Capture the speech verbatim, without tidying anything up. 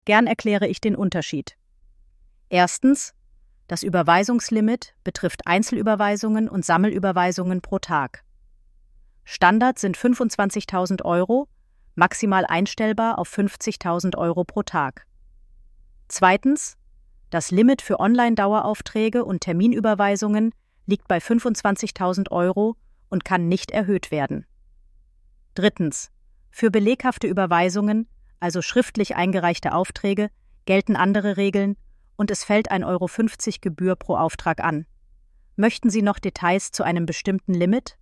Gern erkläre ich den Unterschied. Erstens, das Überweisungslimit betrifft Einzelüberweisungen und Sammelüberweisungen pro Tag. Standard sind fünfundzwanzigtausend Euro, maximal einstellbar auf fünfzigtausend Euro pro Tag. Zweitens, das Limit für Online-Daueraufträge und Terminüberweisungen liegt bei fünfundzwanzigtausend Euro und kann nicht erhöht werden. Drittens, für beleghafte Überweisungen, also schriftlich eingereichte Aufträge, gelten andere Regeln und es fällt ein Euro fünfzig Gebühr pro Auftrag an. Möchten Sie noch Details zu einem bestimmten Limit?